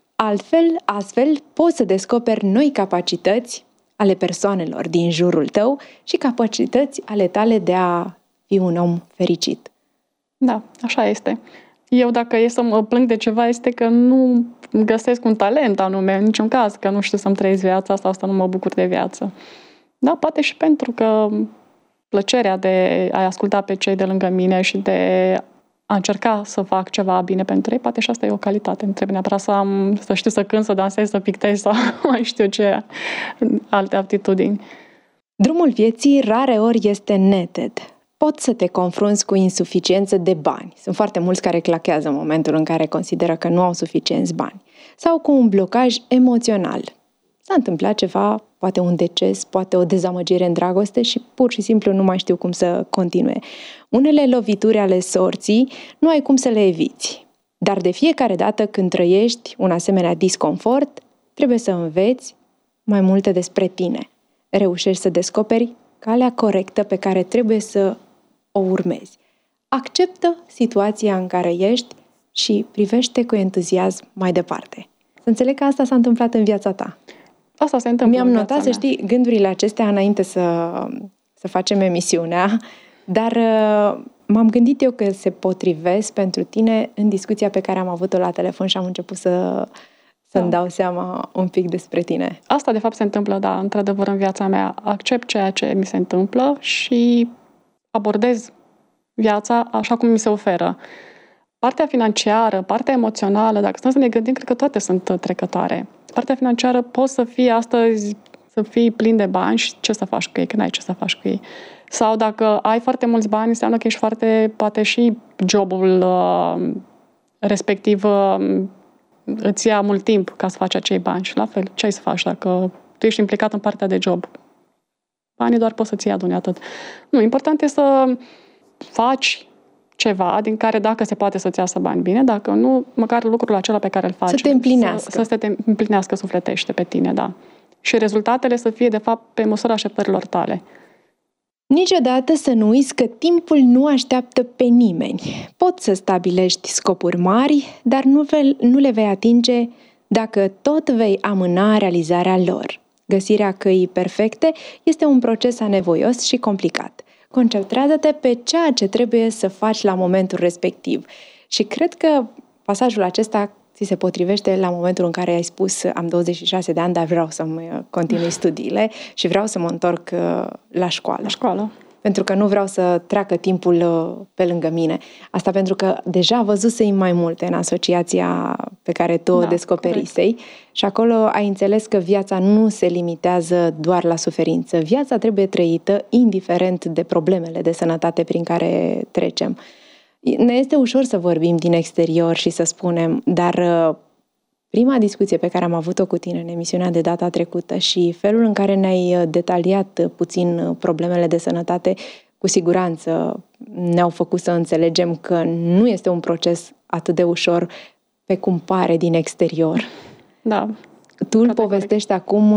C: Astfel, poți să descoperi noi capacități ale persoanelor din jurul tău și capacități ale tale de a fi un om fericit.
D: Da, așa este. Eu dacă e să mă plâng de ceva este că nu găsesc un talent anume, în niciun caz, că nu știu să-mi trăiesc viața sau asta nu mă bucur de viață. Da, poate și pentru că plăcerea de a asculta pe cei de lângă mine și de a încerca să fac ceva bine pentru ei, poate și asta e o calitate. Nu trebuie neapărat să știu să cânt, să dansez, să pictez sau mai știu ce alte aptitudini.
C: Drumul vieții rareori este neted. Poți să te confrunți cu insuficiență de bani. Sunt foarte mulți care clachează în momentul în care consideră că nu au suficienți bani. Sau cu un blocaj emoțional. S-a întâmplat ceva, poate un deces, poate o dezamăgire în dragoste și pur și simplu nu mai știu cum să continue. Unele lovituri ale sorții nu ai cum să le eviți. Dar de fiecare dată când trăiești un asemenea disconfort, trebuie să înveți mai multe despre tine. Reușești să descoperi calea corectă pe care trebuie să o urmezi. Acceptă situația în care ești și privește cu entuziasm mai departe. Să înțeleg că asta s-a întâmplat în viața ta.
D: Asta se întâmplă.
C: Mi-am notat, să știi, gândurile acestea înainte să facem emisiunea, dar m-am gândit eu că se potrivesc pentru tine în discuția pe care am avut-o la telefon și am început să-mi dau seama un pic despre tine.
D: Asta, de fapt, se întâmplă, da, într-adevăr, în viața mea. Accept ceea ce mi se întâmplă și abordez viața așa cum mi se oferă. Partea financiară, partea emoțională, dacă stăm să ne gândim, cred că toate sunt trecătoare. Partea financiară, poți să fii astăzi, să fii plin de bani și ce să faci cu ei, că n-ai ce să faci cu ei. Sau dacă ai foarte mulți bani, înseamnă că ești poate și jobul respectiv îți ia mult timp ca să faci acei bani. Și la fel, ce ai să faci dacă tu ești implicat în partea de job? Banii doar poți să-ți aduni atât. Nu, important e să faci ceva din care dacă se poate să-ți iasă bani bine, dacă nu, măcar lucrul acela pe care îl faci.
C: Să te împlinească.
D: Să te împlinească sufletește pe tine, da. Și rezultatele să fie, de fapt, pe măsura așteptărilor tale.
C: Niciodată să nu uiți că timpul nu așteaptă pe nimeni. Poți să stabilești scopuri mari, dar nu le vei atinge dacă tot vei amâna realizarea lor. Găsirea căii perfecte este un proces anevoios și complicat. Concentrează-te pe ceea ce trebuie să faci la momentul respectiv. Și cred că pasajul acesta ți se potrivește la momentul în care ai spus am 26 de ani, dar vreau să-mi continui studiile și vreau să mă întorc la școală.
D: La școală.
C: Pentru că nu vreau să treacă timpul pe lângă mine. Asta pentru că deja văzusei mai multe în asociația pe care tu o descoperisei. Corect. Și acolo ai înțeles că viața nu se limitează doar la suferință. Viața trebuie trăită indiferent de problemele de sănătate prin care trecem. Ne este ușor să vorbim din exterior și să spunem, dar prima discuție pe care am avut-o cu tine în emisiunea de data trecută și felul în care ne-ai detaliat puțin problemele de sănătate, cu siguranță ne-au făcut să înțelegem că nu este un proces atât de ușor pe cum pare din exterior.
D: Da.
C: Tu îl povestești acum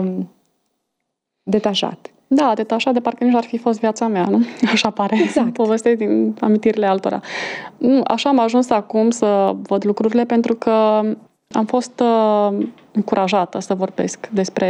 C: detașat.
D: Da, detașat de parcă nici ar fi fost viața mea, nu? Așa pare.
C: Exact.
D: Povestesc din amintirile altora. Nu, așa am ajuns acum să văd lucrurile pentru că am fost încurajată să vorbesc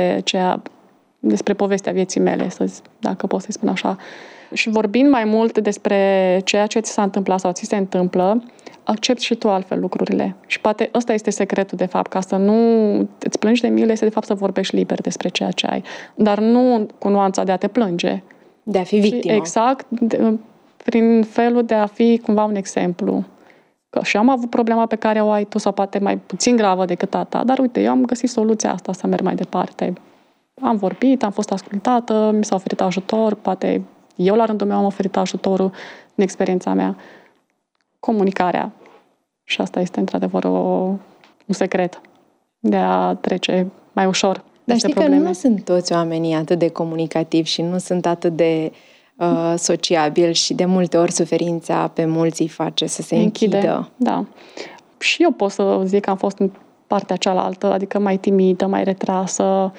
D: despre povestea vieții mele, dacă pot să-i spun așa. Și vorbind mai mult despre ceea ce ți s-a întâmplat sau ți se întâmplă, accepti și tu altfel lucrurile. Și poate ăsta este secretul, de fapt, ca să nu îți plângi de milă, este de fapt să vorbești liber despre ceea ce ai. Dar nu cu nuanța de a te plânge.
C: De a fi victimă.
D: Exact, prin felul de a fi cumva un exemplu. Că și am avut problema pe care o ai tu, sau poate mai puțin gravă decât a ta, dar uite, eu am găsit soluția asta să merg mai departe. Am vorbit, am fost ascultată, mi s-a oferit ajutor, poate eu la rândul meu am oferit ajutorul în experiența mea. Comunicarea. Și asta este într-adevăr un secret de a trece mai ușor.
C: Dar știi probleme. Că nu sunt toți oamenii atât de comunicativi și nu sunt atât de sociabili și de multe ori suferința pe mulți îi face să se închidă.
D: Da. Și eu pot să zic că am fost în partea cealaltă, adică mai timidă, mai retrasă.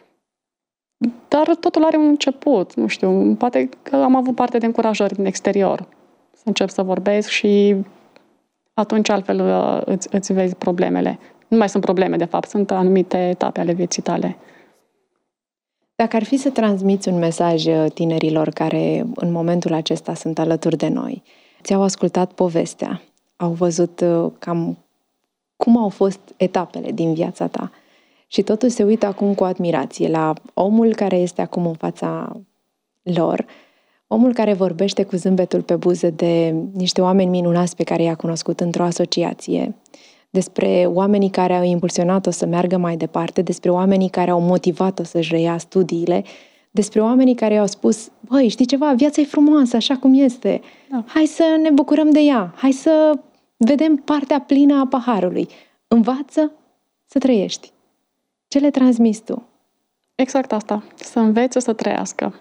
D: Dar totul are un început, nu știu, poate că am avut parte de încurajări din exterior. Să încep să vorbesc și atunci altfel îți vezi problemele. Nu mai sunt probleme, de fapt, sunt anumite etape ale vieții tale.
C: Dacă ar fi să transmiți un mesaj tinerilor care în momentul acesta sunt alături de noi, ți-au ascultat povestea, au văzut cam cum au fost etapele din viața ta și totul se uită acum cu admirație la omul care este acum în fața lor, omul care vorbește cu zâmbetul pe buze de niște oameni minunați pe care i-a cunoscut într-o asociație, despre oamenii care au impulsionat-o să meargă mai departe, despre oamenii care au motivat-o să-și reia studiile, despre oamenii care i-au spus, băi, știi ceva, viața e frumoasă, așa cum este, hai să ne bucurăm de ea, hai să vedem partea plină a paharului, învață să trăiești. Ce le transmiți tu?
D: Exact asta, să învețe să trăiască,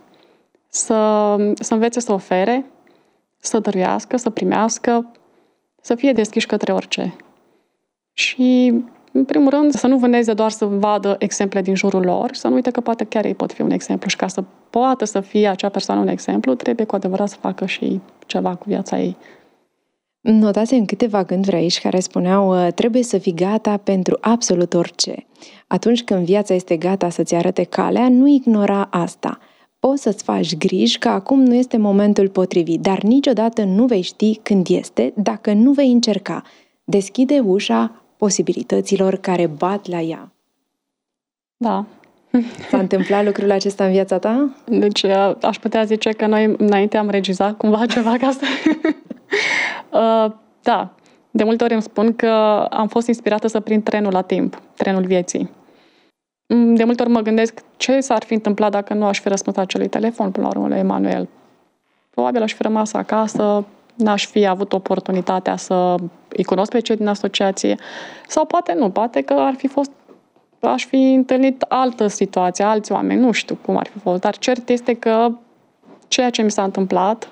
D: să învețe să ofere, să dăruiască, să primească, să fie deschiși către orice. Și, în primul rând, să nu vâneze doar să vadă exemple din jurul lor și să nu uite că poate chiar ei pot fi un exemplu. Și ca să poată să fie acea persoană un exemplu, trebuie cu adevărat să facă și ceva cu viața ei.
C: Notasem câteva gânduri aici care spuneau trebuie să fii gata pentru absolut orice. Atunci când viața este gata să-ți arate calea, nu ignora asta. Poți să-ți faci griji că acum nu este momentul potrivit, dar niciodată nu vei ști când este dacă nu vei încerca. Deschide ușa posibilităților care bat la ea.
D: Da.
C: S-a întâmplat lucrul acesta în viața ta?
D: Deci aș putea zice că noi înainte am regizat cumva ceva ca să... Da. De multe ori îmi spun că am fost inspirată să prind trenul la timp, trenul vieții. De multe ori mă gândesc ce s-ar fi întâmplat dacă nu aș fi răspuns acelui telefon până la urmă lui Emanuel. Probabil aș fi rămas acasă, n-aș fi avut oportunitatea să îi cunosc pe cei din asociație. Sau poate nu, poate că aș fi întâlnit altă situație, alți oameni, nu știu cum ar fi fost, dar cert este că ceea ce mi s-a întâmplat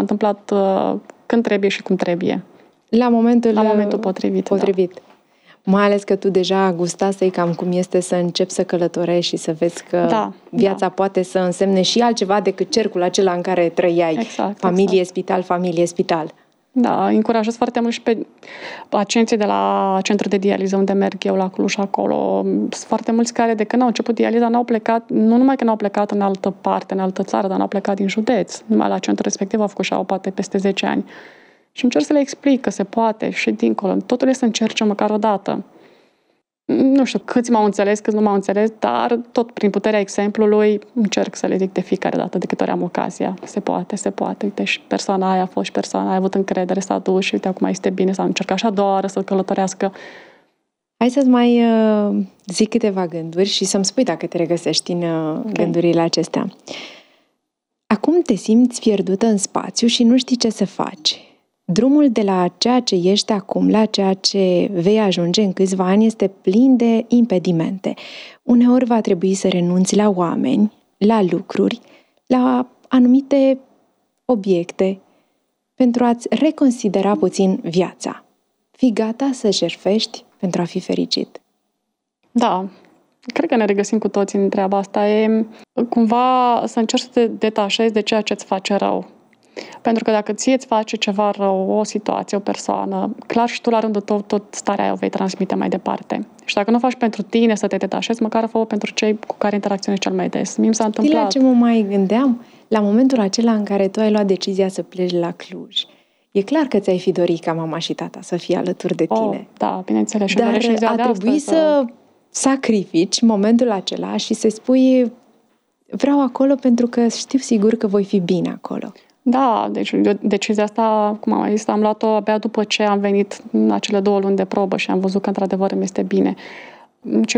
D: când trebuie și cum trebuie.
C: La momentul
D: potrivit.
C: Da. Mai ales că tu deja gustasei cam cum este să începi să călătorești și să vezi că viața poate să însemne și altceva decât cercul acela în care trăiai.
D: Exact,
C: familie, spital, familie, spital.
D: Da, încurajez foarte mult și pe pacienții de la centru de dializă unde merg eu la Cluj acolo. Sunt foarte mulți care de când au început dializa n-au plecat, nu numai că n-au plecat în altă parte, în altă țară, dar n-au plecat din județ. Numai la centru respectiv au făcut și au poate peste 10 ani. Și încerc să le explic că se poate și dincolo. Totul e să încerce măcar o dată. Nu știu câți m-au înțeles, câți nu m-au înțeles, dar tot prin puterea exemplului încerc să le zic de fiecare dată, de câte ori am ocazia. Se poate. Uite, și persoana aia a fost și persoana aia a avut încredere, s-a dus și uite, acum este bine, s-a încercat și a doua oară să călătorească.
C: Hai să-ți mai zic câteva gânduri și să-mi spui dacă te regăsești în gândurile acestea. Acum te simți pierdută în spațiu și nu știi ce să faci. Drumul de la ceea ce ești acum la ceea ce vei ajunge în câțiva ani este plin de impedimente. Uneori va trebui să renunți la oameni, la lucruri, la anumite obiecte pentru a-ți reconsidera puțin viața. Fii gata să jertfești pentru a fi fericit.
D: Da, cred că ne regăsim cu toții în treaba asta. E cumva să încerci să te detașezi de ceea ce îți face rău. Pentru că dacă ție îți face ceva rău, o situație, o persoană, clar și tu la rândul tău tot starea aia o vei transmite mai departe. Și dacă nu faci pentru tine să te detașezi, măcar fă-o pentru cei cu care interacționezi cel mai des. Mie mi s-a întâmplat.
C: Știi la ce mă mai gândeam? La momentul acela în care tu ai luat decizia să pleci la Cluj. E clar că ți-ai fi dorit ca mama și tata să fie alături de tine.
D: Da, bineînțeles.
C: Dar a trebuit să sacrifici momentul acela și să spui vreau acolo pentru că știu sigur că voi fi bine acolo.
D: Da, deci decizia asta, cum am mai zis, am luat-o abia după ce am venit în acele 2 luni de probă și am văzut că într-adevăr îmi este bine. În ce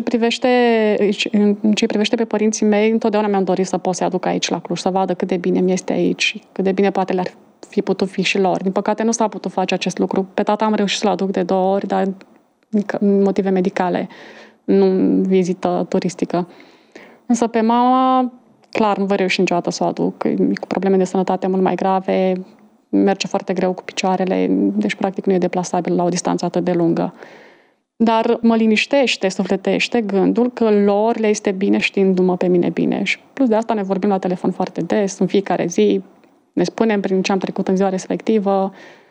D: privește pe părinții mei, întotdeauna mi-am dorit să pot să-i aduc aici la Cluj, să vadă cât de bine mi este aici, cât de bine poate le-ar fi putut fi și lor. Din păcate nu s-a putut face acest lucru. Pe tata am reușit să-l aduc de 2 ori, dar din motive medicale, nu vizită turistică. Însă pe mama, clar, nu voi reuși niciodată să o aduc. E cu probleme de sănătate mult mai grave, merge foarte greu cu picioarele, deci practic nu e deplasabil la o distanță atât de lungă. Dar mă liniștește, sufletește gândul că lor le este bine știindu-mă pe mine bine. Și plus de asta ne vorbim la telefon foarte des, în fiecare zi, ne spunem prin ce am trecut în ziua respectivă,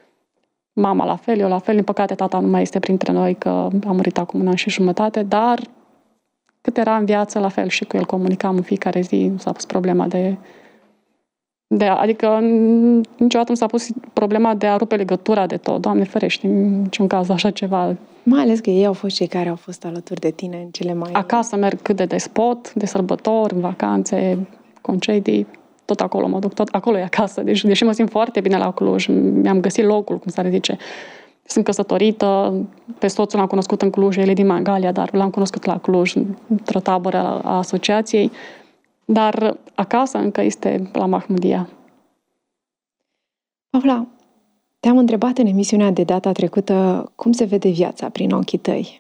D: mama la fel, eu la fel. Din păcate, tata nu mai este printre noi, că a murit acum 1 an și jumătate, dar cât era în viață, la fel și cu el comunicam în fiecare zi, nu s-a pus problema adică niciodată nu s-a pus problema de a rupe legătura de tot. Doamne ferește, în niciun caz așa ceva.
C: Mai ales că ei au fost cei care au fost alături de tine în cele mai...
D: Acasă merg cât de des pot, de sărbători, în vacanțe, concedii, tot acolo mă duc, tot acolo e acasă. Deci, deși mă simt foarte bine la Cluj, mi-am găsit locul, cum s-ar zice. Sunt căsătorită, pe soțul l-am cunoscut în Cluj, el e din Mangalia, dar l-am cunoscut la Cluj, într-o tabără a asociației. Dar acasă încă este la Mahmudia.
C: Paula, te-am întrebat în emisiunea de data trecută cum se vede viața prin ochii tăi.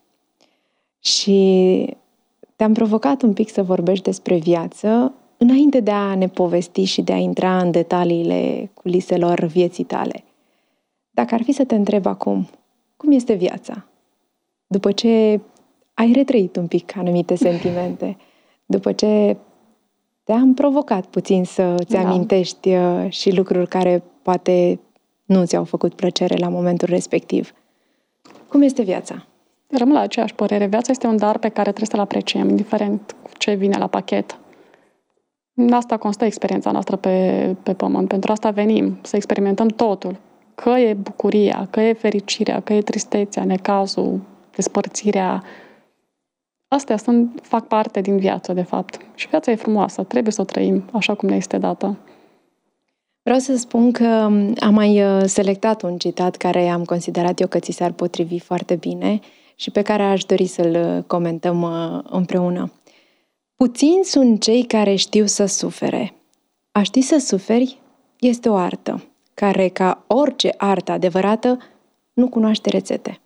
C: Și te-am provocat un pic să vorbești despre viață înainte de a ne povesti și de a intra în detaliile culiselor vieții tale. Dacă ar fi să te întreb acum, cum este viața? După ce ai retrăit un pic anumite sentimente, după ce te-am provocat puțin să-ți amintești și lucruri care poate nu ți-au făcut plăcere la momentul respectiv. Cum este viața?
D: Rămân la aceeași părere. Viața este un dar pe care trebuie să-l apreciem, indiferent cu ce vine la pachet. În asta constă experiența noastră pe pământ. Pentru asta venim, să experimentăm totul. Că e bucuria, că e fericirea, că e tristețea, necazul, despărțirea. Astea fac parte din viață, de fapt. Și viața e frumoasă, trebuie să o trăim așa cum ne este dată.
C: Vreau să spun că am mai selectat un citat care am considerat eu că ți s-ar potrivi foarte bine și pe care aș dori să-l comentăm împreună. Puțini sunt cei care știu să sufere. A ști să suferi este o artă. care, ca orice artă adevărată, nu cunoaște rețete.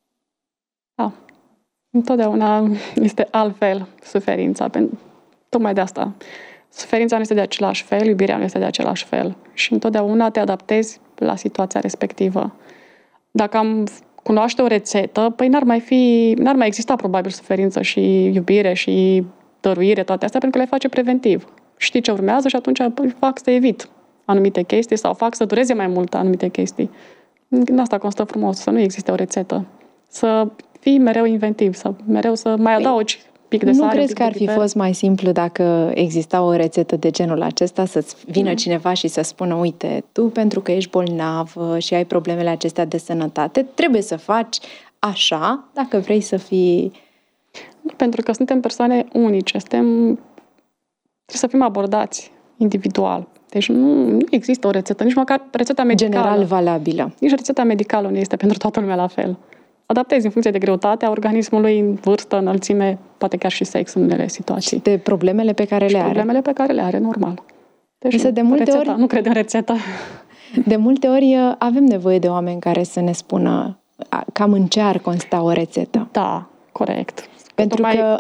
D: Da. Întotdeauna este altfel suferința. Tocmai de asta. Suferința nu este de același fel, iubirea nu este de același fel. Și întotdeauna te adaptezi la situația respectivă. Dacă am cunoaște o rețetă, păi n-ar mai exista probabil suferință și iubire și dăruire, toate astea, pentru că le face preventiv. Știi ce urmează și atunci fac să evit anumite chestii sau fac să dureze mai mult anumite chestii. În asta constă frumos, să nu existe o rețetă. Să fii mereu inventiv, mereu să mai adaugi pic de sare.
C: Nu crezi că ar fi fost mai simplu dacă exista o rețetă de genul acesta, să-ți vină cineva și să spună, uite, tu pentru că ești bolnavă și ai problemele acestea de sănătate, trebuie să faci așa dacă vrei să fii...
D: Pentru că suntem persoane unice, trebuie să fim abordați individual. Deci nu există o rețetă, nici măcar rețeta medicală.
C: General valabilă.
D: Nici rețeta medicală nu este pentru toată lumea la fel. Adaptezi în funcție de greutatea organismului, vârstă, înălțime, poate chiar și sex în unele situații.
C: Și de problemele pe care le are.
D: Problemele pe care le are, normal. Deci
C: de multe ori,
D: nu cred în rețetă.
C: De multe ori avem nevoie de oameni care să ne spună cam în ce ar consta o rețetă.
D: Da, corect.
C: Pentru că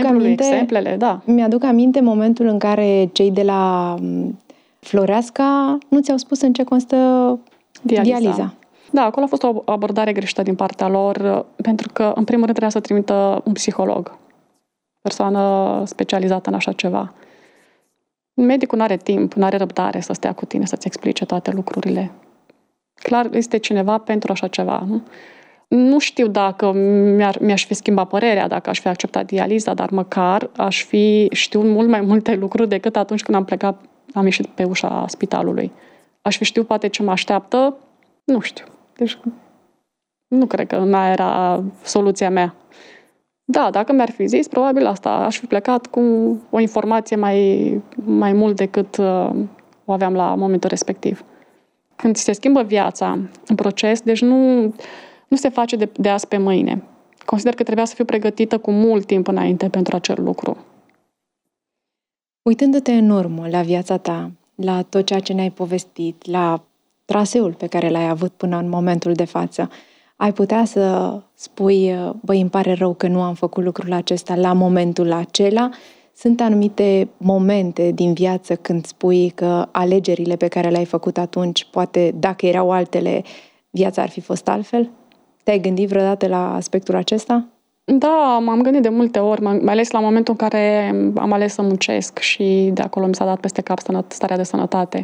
C: mi-aduc aminte momentul în care cei de la Floreasca nu ți-au spus în ce constă dializa.
D: Da, acolo a fost o abordare greșită din partea lor, pentru că, în primul rând, trebuia să trimită un psiholog, persoană specializată în așa ceva. Medicul nu are timp, nu are răbdare să stea cu tine, să-ți explice toate lucrurile. Clar, este cineva pentru așa ceva, nu? Nu știu dacă mi-aș fi schimbat părerea, dacă aș fi acceptat dializa, dar măcar aș fi știut mult mai multe lucruri decât atunci când am ieșit pe ușa spitalului. Aș fi știut poate ce mă așteaptă, nu știu. Deci nu cred că n-aia era soluția mea. Da, dacă mi-ar fi zis, probabil asta. Aș fi plecat cu o informație mai mult decât o aveam la momentul respectiv. Când se schimbă viața în proces, deci nu se face de azi pe mâine. Consider că trebuia să fiu pregătită cu mult timp înainte pentru acel lucru.
C: Uitându-te în urmă la viața ta, la tot ceea ce ne-ai povestit, la traseul pe care l-ai avut până în momentul de față, ai putea să spui, băi, îmi pare rău că nu am făcut lucrul acesta la momentul acela? Sunt anumite momente din viață când spui că alegerile pe care le-ai făcut atunci, poate dacă erau altele, viața ar fi fost altfel? Te-ai gândit vreodată la aspectul acesta?
D: Da, m-am gândit de multe ori, mai ales la momentul în care am ales să muncesc și de acolo mi s-a dat peste cap starea de sănătate.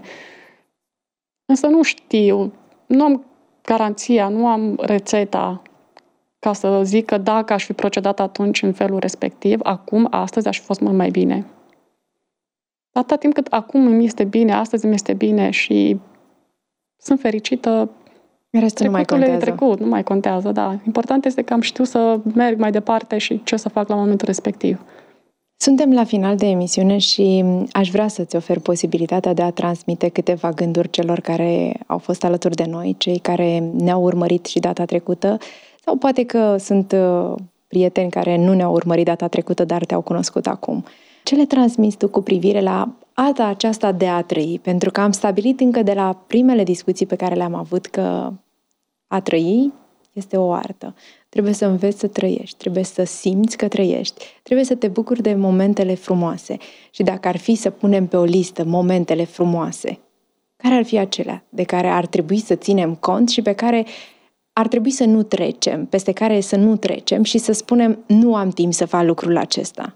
D: Însă nu știu, nu am garanția, nu am rețeta ca să zic că dacă aș fi procedat atunci în felul respectiv, acum, astăzi, aș fi fost mult mai bine. Atâta timp cât acum îmi este bine, astăzi îmi este bine și sunt fericită,
C: restul nu mai contează.
D: Trecut, nu mai contează, da. Important este că am știut să merg mai departe și ce să fac la momentul respectiv.
C: Suntem la final de emisiune și aș vrea să-ți ofer posibilitatea de a transmite câteva gânduri celor care au fost alături de noi, cei care ne-au urmărit și data trecută, sau poate că sunt prieteni care nu ne-au urmărit data trecută, dar te-au cunoscut acum. Ce le transmiți tu cu privire la arta aceasta de a trăi? Pentru că am stabilit încă de la primele discuții pe care le-am avut că a trăi este o artă. Trebuie să înveți să trăiești, trebuie să simți că trăiești, trebuie să te bucuri de momentele frumoase. Și dacă ar fi să punem pe o listă momentele frumoase, care ar fi acelea de care ar trebui să ținem cont și pe care ar trebui să nu trecem, peste care să nu trecem și să spunem nu am timp să fac lucrul acesta?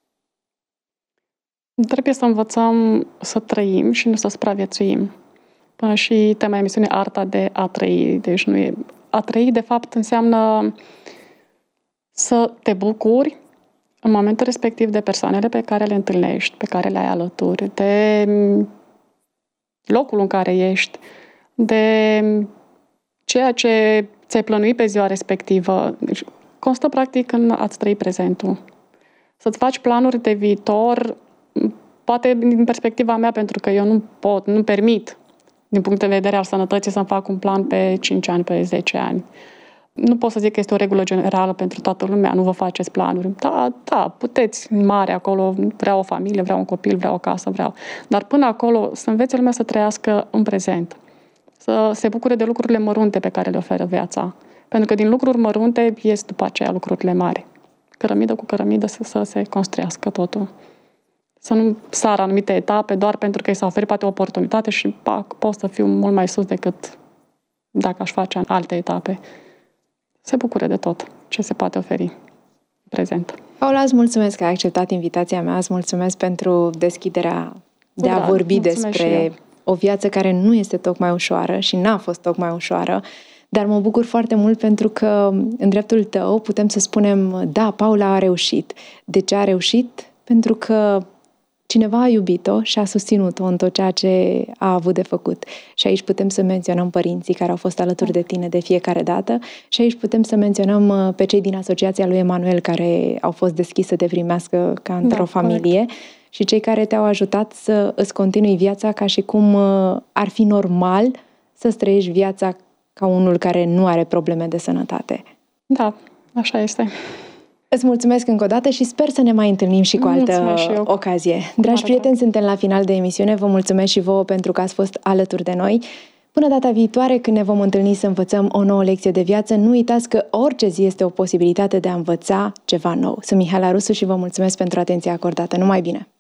D: Trebuie să învățăm să trăim și nu să supraviețuim. Până și tema emisiunii arta de a trăi. Deci nu e... A trăi, de fapt, înseamnă să te bucuri în momentul respectiv de persoanele pe care le întâlnești, pe care le ai alături, de locul în care ești, de ceea ce ți-ai plănuit pe ziua respectivă. Deci, constă, practic, în a-ți trăi prezentul. Să-ți faci planuri de viitor, poate din perspectiva mea, pentru că eu nu permit, din punct de vedere al sănătății, să-mi fac un plan pe 5 ani, pe 10 ani. Nu pot să zic că este o regulă generală pentru toată lumea, nu vă faceți planuri. Da, puteți, mare acolo, vreau o familie, vreau un copil, vreau o casă, vreau. Dar până acolo, să învețe lumea să trăiască în prezent. să se bucure de lucrurile mărunte pe care le oferă viața. Pentru că din lucruri mărunte ies după aceea lucrurile mari. Cărămidă cu cărămidă să se construiască totul. Să nu sară anumite etape doar pentru că i s-a oferit poate o oportunitate și pot să fiu mult mai sus decât dacă aș face alte etape. Se bucure de tot ce se poate oferi în prezent.
C: Paula, îți mulțumesc că ai acceptat invitația mea, îți mulțumesc pentru deschiderea de a vorbi despre o viață care nu este tocmai ușoară și n-a fost tocmai ușoară, dar mă bucur foarte mult pentru că în dreptul tău putem să spunem, da, Paula a reușit. De ce a reușit? Pentru că cineva a iubit-o și a susținut-o în tot ceea ce a avut de făcut. Și aici putem să menționăm părinții care au fost alături de tine de fiecare dată și aici putem să menționăm pe cei din Asociația lui Emanuel care au fost deschiși să te primească ca într-o familie. Corect. Și cei care te-au ajutat să îți continui viața ca și cum ar fi normal să-ți trăiești viața ca unul care nu are probleme de sănătate.
D: Da, așa este.
C: Îți mulțumesc încă o dată și sper să ne mai întâlnim și cu altă ocazie. Dragi prieteni, suntem la final de emisiune. Vă mulțumesc și vouă pentru că ați fost alături de noi. Până data viitoare, când ne vom întâlni să învățăm o nouă lecție de viață, nu uitați că orice zi este o posibilitate de a învăța ceva nou. Sunt Mihaela Rusu și vă mulțumesc pentru atenția acordată. Numai bine!